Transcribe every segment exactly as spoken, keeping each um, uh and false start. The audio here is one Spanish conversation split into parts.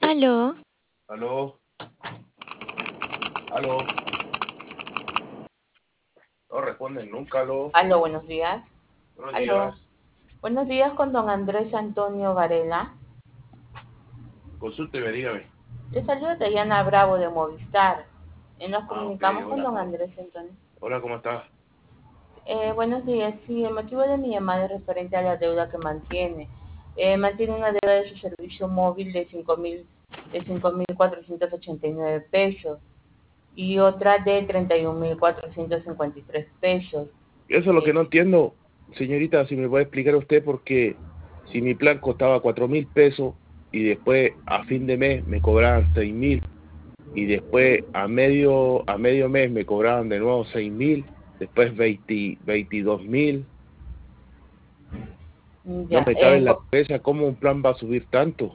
Aló, Aló, aló, no responden nunca, aló, Aló, buenos días. buenos Aló. días, Buenos días con don Andrés Antonio Varela. consúlteme, dígame. Le saluda Dayana Bravo de Movistar. Eh, nos Ah, ok, comunicamos con hola, don ¿cómo, Andrés Antonio. hola, ¿cómo estás? Eh, buenos días. Sí, el motivo de mi llamada es referente a la deuda que mantiene. Eh, mantiene una deuda de su servicio móvil de cinco mil de cinco mil cuatrocientos ochenta y nueve pesos y otra de treinta y un mil cuatrocientos cincuenta y tres pesos. Eso es lo que Eh, no entiendo, señorita, si me puede explicar usted, porque si mi plan costaba cuatro mil pesos y después a fin de mes me cobraban seis mil y después a medio, a medio mes me cobraban de nuevo seis mil, después veinte, veintidós mil, no ya, me cabe en eh, la cabeza cómo un plan va a subir tanto.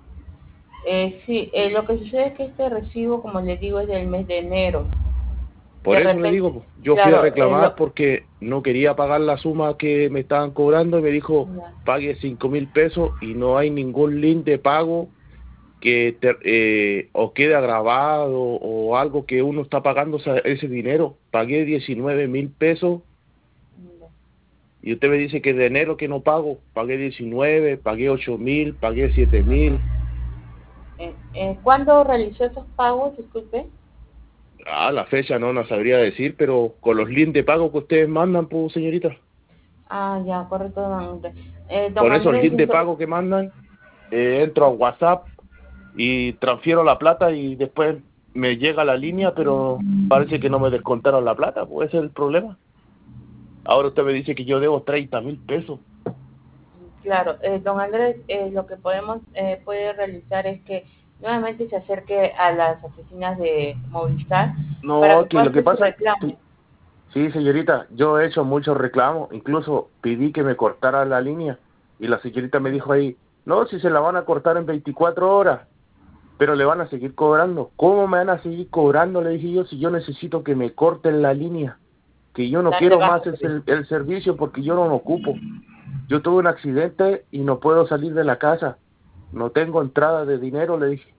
Eh, sí, eh, lo que sucede es que este recibo, como les digo, es del mes de enero. Por De eso le repente, digo, po, yo fui a claro, eh, reclamar lo, porque no quería pagar la suma que me estaban cobrando y me dijo, ya, pague cinco mil pesos y no hay ningún link de pago que te, eh, o quede grabado o algo que uno está pagando esa- ese dinero. Pagué diecinueve mil pesos ya. y usted me dice que de enero que no pago, pagué diecinueve, pagué ocho mil, pagué siete mil. Eh, eh, ¿Cuándo realizó esos pagos? Disculpe. Ah, la fecha no la sabría decir, pero con los links de pago que ustedes mandan, pues señorita. Ah, ya, correcto, don Andrés. Eh, don Con esos Andrés, links de eso- pago que mandan, eh, entro a WhatsApp y transfiero la plata y después me llega la línea, pero parece que no me descontaron la plata, pues ese es el problema. Ahora usted me dice que yo debo treinta mil pesos. claro, eh, don Andrés, eh, lo que podemos eh, puede realizar es que nuevamente se acerque a las oficinas de Movistar para que No, que pueda lo que hacer su pasa, reclamo. sí, sí, señorita, yo he hecho muchos reclamos, incluso pedí que me cortara la línea y la señorita me dijo ahí, no, si se la van a cortar en veinticuatro horas, pero le van a seguir cobrando. ¿Cómo me van a seguir cobrando? Le dije yo, si yo necesito que me corten la línea, que yo no Dar de quiero baja, más el, pues. el servicio porque yo no lo ocupo. Yo tuve un accidente y no puedo salir de la casa. No tengo entrada de dinero, le dije.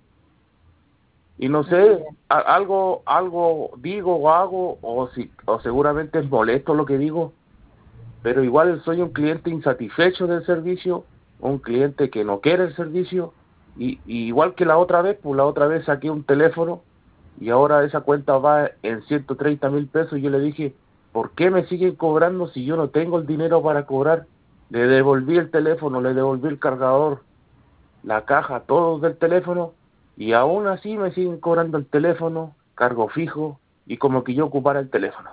Y no Mm, sé, ya. a- algo algo digo o hago, o, si, o seguramente es molesto lo que digo, pero igual soy un cliente insatisfecho del servicio, un cliente que no quiere el servicio, y, y igual que la otra vez, pues la otra vez saqué un teléfono y ahora esa cuenta va en ciento treinta mil pesos y yo le dije, ¿por qué me siguen cobrando si yo no tengo el dinero para cobrar? Le devolví el teléfono, le devolví el cargador, la caja, todo del teléfono, y aún así me siguen cobrando el teléfono, cargo fijo, y como que yo ocupara el teléfono.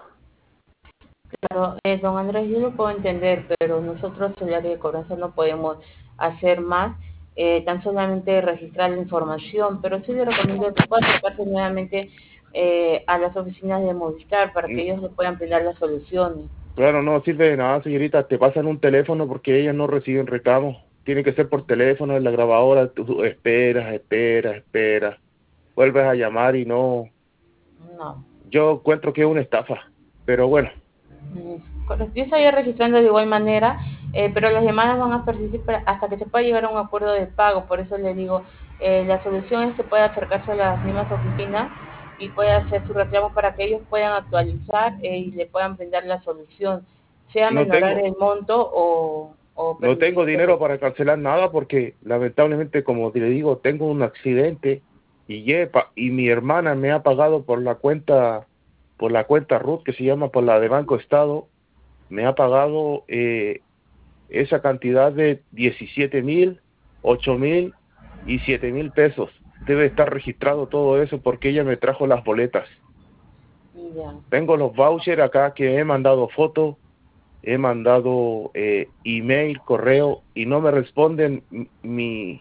Claro, eh, don Andrés, yo lo puedo entender, pero nosotros el área de cobranza no podemos hacer más, eh, tan solamente registrar la información, pero sí le recomiendo que pueda acercarse nuevamente eh, a las oficinas de Movistar para que Mm, ellos le puedan brindar las soluciones. Claro, no sirve de nada, señorita, te pasan un teléfono porque ellas no reciben reclamos. Tiene que ser por teléfono, en la grabadora, tú esperas, esperas, esperas, vuelves a llamar y no. No. Yo encuentro que es una estafa, pero bueno, Mm, correcto. Yo estaría registrando de igual manera, eh, pero las llamadas van a persistir para- hasta que se pueda llegar a un acuerdo de pago. Por eso le digo, eh, la solución es que pueda acercarse a las mismas oficinas y pueda hacer su reclamo para que ellos puedan actualizar eh, y le puedan brindar la solución, sea no menorar tengo, el monto o, o no tengo permitir que dinero se... para cancelar nada porque lamentablemente, como le digo, tengo un accidente y, yepa, y mi hermana me ha pagado por la cuenta, por la cuenta RUT que se llama por la de Banco Estado, me ha pagado eh, esa cantidad de diecisiete mil, ocho mil y siete mil pesos. Debe estar registrado todo eso porque ella me trajo las boletas. Ya. Tengo los vouchers acá que he mandado fotos, he mandado eh, email, correo y no me responden m- mi,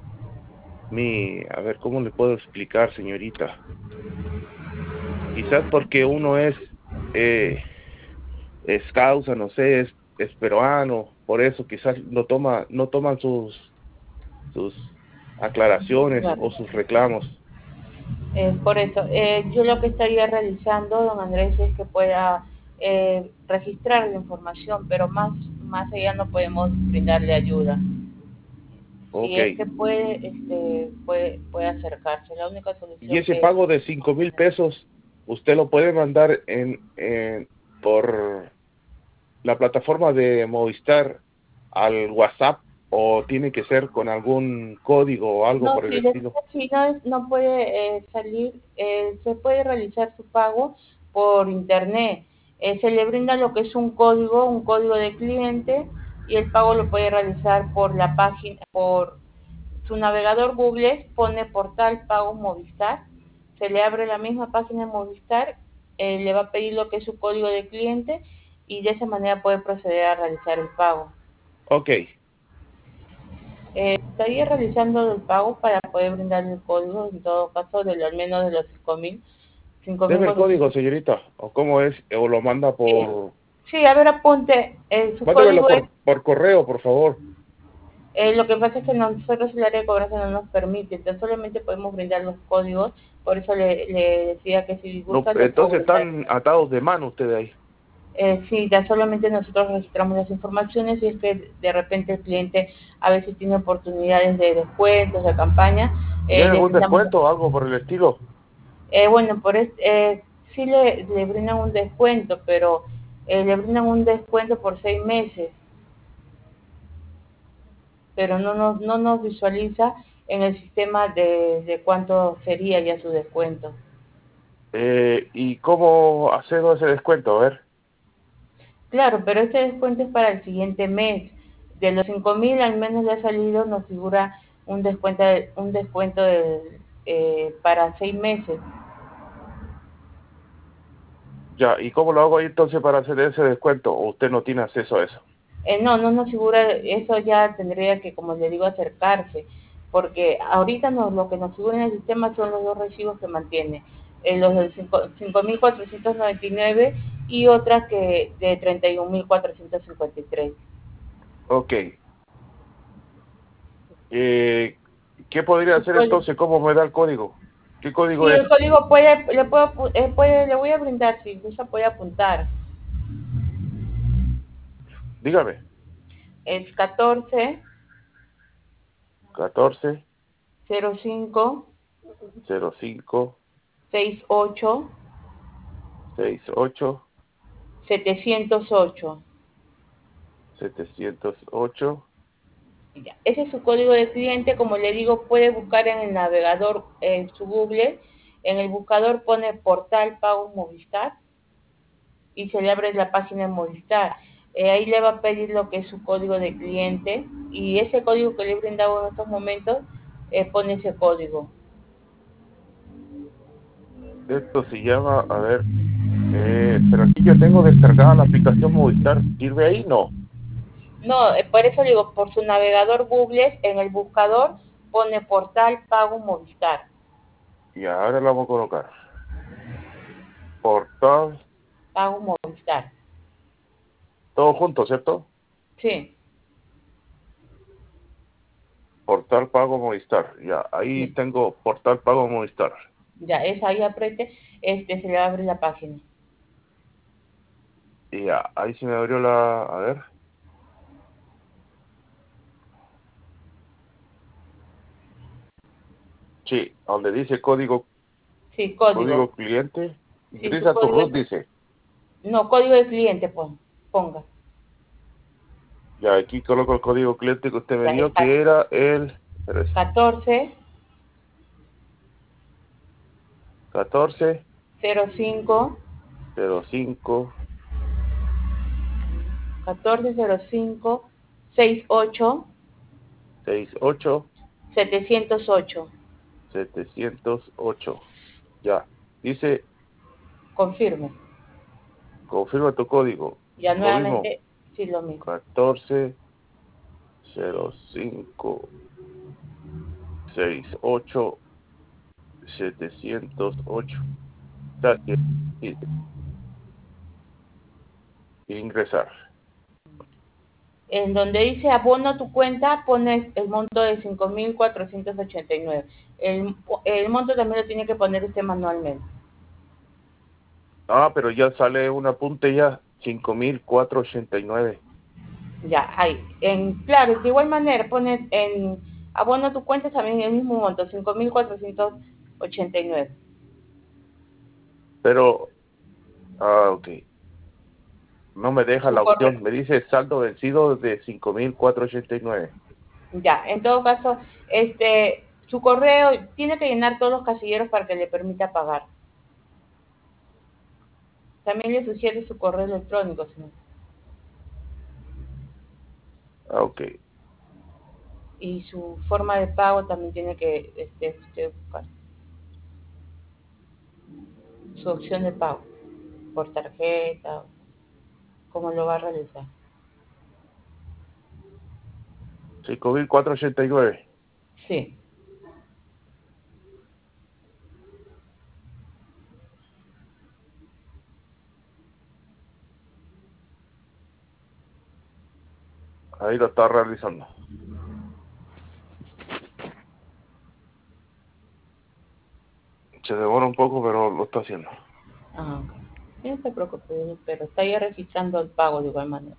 mi, a ver, ¿cómo le puedo explicar, señorita? Quizás porque uno es, eh, es causa, no sé, es, es peruano, por eso quizás no toma, no toman sus, sus aclaraciones Claro. o sus reclamos. Eh, por eso, eh, yo lo que estaría realizando, don Andrés, es que pueda eh, registrar la información, pero más, más allá no podemos brindarle ayuda. Si Ok. es que puede, este, puede, puede acercarse. La única Y solución ese que... pago de cinco mil pesos, ¿usted lo puede mandar en, en por la plataforma de Movistar al WhatsApp o tiene que ser con algún código o algo No, por el si, de- estilo? si no, no puede eh, salir, eh, se puede realizar su pago por internet. Eh, se le brinda lo que es un código, un código de cliente, y el pago lo puede realizar por la página, por su navegador Google, pone portal pago Movistar, se le abre la misma página de Movistar, eh, le va a pedir lo que es su código de cliente y de esa manera puede proceder a realizar el pago. Ok. Eh, estaría realizando el pago para poder brindar el código, en todo caso, de lo, al menos de los cinco mil, cinco mil Deme el código, cuatrocientos. señorita, o cómo es, o lo manda Sí, por... sí, a ver, apunte, eh, su Mándemelo código es, por, por correo, por favor. eh, lo que pasa es que nosotros el área de cobranza no nos permite, entonces solamente podemos brindar los códigos, por eso le, le decía que si No, gusta le puedo entonces brindar. están atados de mano ustedes ahí. Eh, sí, ya solamente nosotros registramos las informaciones y es que de repente el cliente a veces tiene oportunidades de descuentos, de campaña, ¿Y hay eh, les algún brindamos. descuento o algo por el estilo? Eh, bueno, por este, eh, sí le, le brindan un descuento, pero eh, le brindan un descuento por seis meses, pero no nos, no nos visualiza en el sistema de, de cuánto sería ya su descuento. Eh, ¿y cómo hacer ese descuento? A ver. Claro, pero este descuento es para el siguiente mes. De los cinco mil al menos ya ha salido, nos figura un descuento, un descuento de, eh, para seis meses. Ya, ¿y cómo lo hago ahí entonces para hacer ese descuento? ¿O usted no tiene acceso a eso? Eh, no, no nos figura, eso ya tendría que, como le digo, acercarse, porque ahorita nos, lo que nos figura en el sistema son los dos recibos que mantiene, eh, los del cinco mil cuatrocientos noventa y nueve y otras que de treinta y un mil cuatrocientos cincuenta y tres. Ok. Eh, ¿qué podría Su hacer código- entonces? ¿Cómo me da el código? ¿Qué código Sí, es? el código puede, le puedo, eh, puede, le voy a brindar, si gusta puede apuntar. Dígame. Es catorce catorce cero cinco cero cinco sesenta y ocho sesenta y ocho setecientos ocho. setecientos ocho. Ya. Ese es su código de cliente, como le digo, puede buscar en el navegador, en su Google, en el buscador pone portal pago Movistar y se le abre la página de Movistar. Eh, ahí le va a pedir lo que es su código de cliente y ese código que le he brindado en estos momentos, eh, pone ese código. Esto se llama, a ver, eh, pero aquí yo tengo descargada la aplicación Movistar. ¿Sirve ahí? No. No, eh, por eso digo, por su navegador Google, en el buscador pone portal pago Movistar. Y ahora la vamos a colocar. Portal, Pago Movistar. todo junto, ¿cierto? Sí, Portal Pago Movistar. Ya, ahí sí. tengo Portal Pago Movistar. Ya, es ahí apriete, este se le abre la página. Y ya, ahí se me abrió la... A ver. Sí, donde dice código Sí, código. código cliente. Sí, su Ingresa tu código. root, dice. No, código de cliente, pon, ponga. Ya, aquí coloco el código cliente que usted me Ya, es dio, que era el... espérese, catorce catorce cero cinco cero cinco catorce cero cinco sesenta y ocho sesenta y ocho setecientos ocho. setecientos ocho. Ya, dice, Confirme. confirma tu código. Ya Lo mismo, nuevamente, sí, lo mismo. catorce cero cinco sesenta y ocho setecientos ocho. Ya, y- y- ingresar. En donde dice abono a tu cuenta, pones el monto de cinco mil cuatrocientos ochenta y nueve. El, el monto también lo tiene que poner usted manualmente. Ah, pero ya sale un apunte ya, cinco mil cuatrocientos ochenta y nueve. Ya, ahí. En, claro, de igual manera pones en Abono a tu cuenta también el mismo monto, cinco mil cuatrocientos ochenta y nueve. Pero, ah, ok. No me deja Su la correo, opción. Me dice saldo vencido de cinco mil cuatrocientos ochenta y nueve. ya, en todo caso, este, su correo tiene que llenar todos los casilleros para que le permita pagar. También le sugiere su correo electrónico, señor. Ah, ok. Y su forma de pago también tiene que este, usted buscar su opción de pago, por tarjeta, cómo lo va a realizar. cinco mil cuatrocientos ochenta y nueve. Sí. Ahí lo está realizando. Se demora un poco, pero lo está haciendo. Ah, ok. Sí, no se preocupe, pero está ya registrando el pago de igual manera.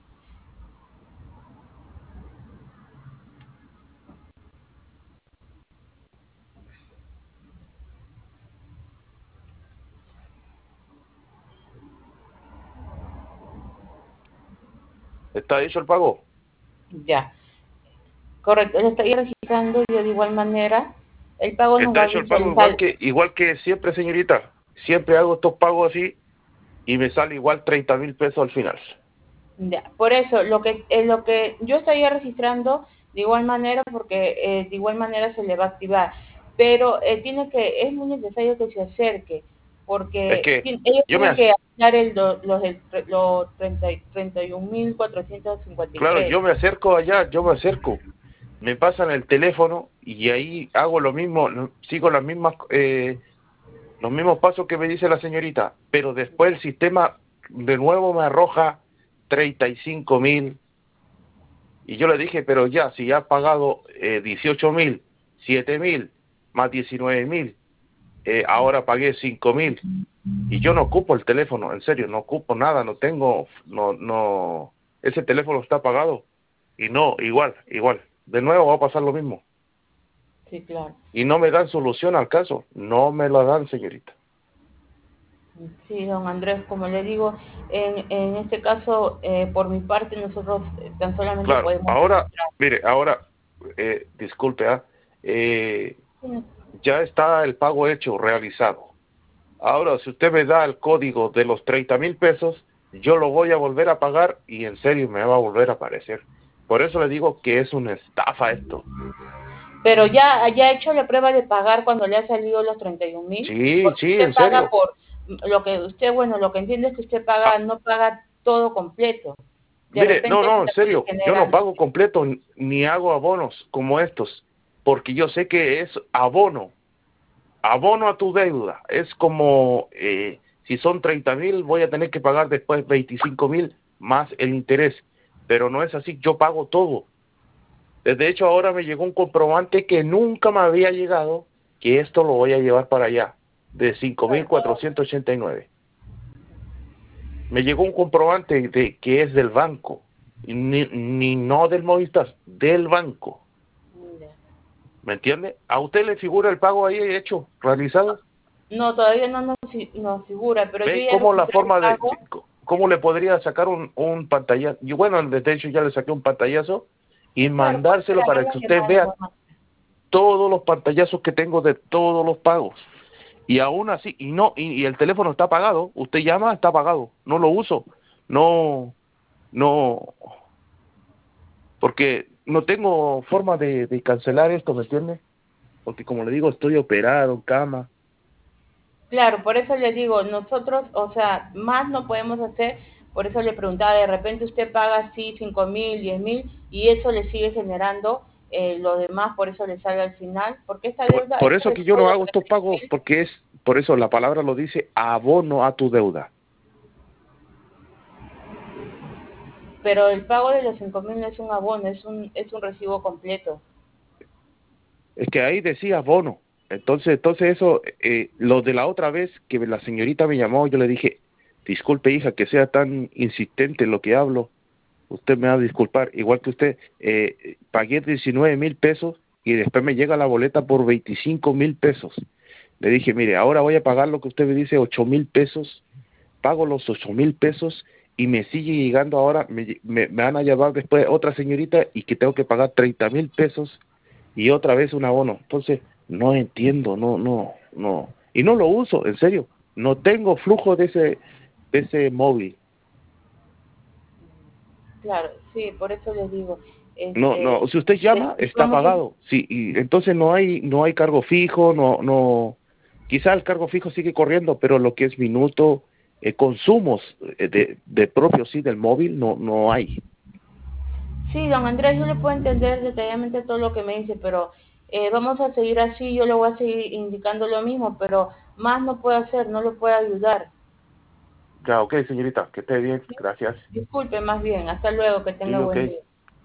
¿Está hecho el pago? Ya. Correcto, él está ya registrando y de igual manera el pago nos va Está a hecho el pago igual visualizar. que igual que siempre, señorita. Siempre hago estos pagos así y me sale igual treinta mil pesos al final. Ya, por eso, lo que eh, lo que yo estaría registrando de igual manera, porque eh, de igual manera se le va a activar, pero eh, tiene que, es muy necesario que se acerque, Es porque que ti- ellos yo me... tienen ac- que asignar el, do- los, el, los treinta y- treinta y un mil cuatrocientos cincuenta y Claro, tres. yo me acerco allá, yo me acerco. Me pasan el teléfono y ahí hago lo mismo, no- sigo las mismas, eh, los mismos pasos que me dice la señorita, pero después el sistema de nuevo me arroja treinta y cinco mil y yo le dije, pero ya, si ya has pagado eh, dieciocho mil, siete mil, más diecinueve mil, eh, ahora pagué cinco mil y yo no ocupo el teléfono, en serio, no ocupo nada, no tengo, no, no, ese teléfono está pagado y no, igual, igual, de nuevo va a pasar lo mismo Sí, claro. y no me dan solución al caso, no me la dan, señorita. Sí, don Andrés, como le digo, en, en este caso, eh, por mi parte, nosotros eh, tan solamente Claro, podemos ahora, registrar. mire, ahora, eh, disculpe, ah, eh, Sí, ya está el pago hecho, realizado. Ahora, si usted me da el código de los treinta mil pesos, yo lo voy a volver a pagar y en serio me va a volver a aparecer. Por eso le digo que es una estafa esto. pero ya, ya ha hecho la prueba de pagar cuando le ha salido los treinta y un mil, Sí, porque sí, usted en paga serio. por lo que usted, bueno, lo que entiende es que usted Ah, paga, no paga todo completo. De mire, no, repente no, se en le puede serio, yo no generando. pago completo ni hago abonos como estos, porque yo sé que es abono, abono a tu deuda. Es como, eh, si son treinta mil, voy a tener que pagar después veinticinco mil más el interés. Pero no es así, yo pago todo. De hecho, ahora me llegó un comprobante que nunca me había llegado, que esto lo voy a llevar para allá, de cinco mil cuatrocientos ochenta y nueve. Me llegó un comprobante de que es del banco, y ni, ni no del Movistar, del banco. ¿Me entiende? ¿A usted le figura el pago ahí hecho, realizado? No, todavía no nos, fi- nos figura, pero yo ¿Ve ya cómo la registré el forma de, de- pago. cómo le podría sacar un, un pantallazo? Yo, bueno, de hecho ya le saqué un pantallazo y Claro, puede mandárselo grabar para la que usted llamada de vea igual manera. todos los pantallazos que tengo de todos los pagos. Y aún así, y no, y, y el teléfono está apagado, usted llama, está apagado, no lo uso, no, no, porque no tengo forma de, de cancelar esto, ¿me entiende? Porque como le digo, estoy operado, en cama. Claro, por eso le digo, nosotros, o sea, más no podemos hacer, por eso le preguntaba, de repente usted paga así cinco mil, diez mil, y eso le sigue generando eh, lo demás, por eso le sale al final, porque esta Por, deuda, por este eso que yo recibo no de hago estos treinta y un pagos, mil, porque es, por eso la palabra lo dice, abono a tu deuda. pero el pago de los cinco mil no es un abono, es un, es un recibo completo. Es que ahí decía abono. Entonces, entonces eso, eh, lo de la otra vez que la señorita me llamó, yo le dije, disculpe hija que sea tan insistente en lo que hablo, usted me va a disculpar, igual que usted, eh, pagué diecinueve mil pesos y después me llega la boleta por veinticinco mil pesos. Le dije, mire, ahora voy a pagar lo que usted me dice, ocho mil pesos, pago los ocho mil pesos y me sigue llegando ahora, me, me, me van a llevar después otra señorita y que tengo que pagar treinta mil pesos y otra vez un abono. Entonces, no entiendo, no, no, no. Y no lo uso, en serio. No tengo flujo de ese, de ese móvil. Claro, sí, por eso les digo. No, Este, no, si usted llama, está vamos a- pagado. Sí, y entonces no hay, no hay cargo fijo, no, no. Quizá el cargo fijo sigue corriendo, pero lo que es minuto, eh, consumos eh, de, de propio sí del móvil, no, no hay. Sí, don Andrés, yo le puedo entender detalladamente todo lo que me dice, pero eh, vamos a seguir así, yo le voy a seguir indicando lo mismo, pero más no puedo hacer, no lo puedo ayudar. Ya, ok, señorita, que esté bien, gracias. Disculpe más bien, hasta luego, que Sí, tenga ok. buen día.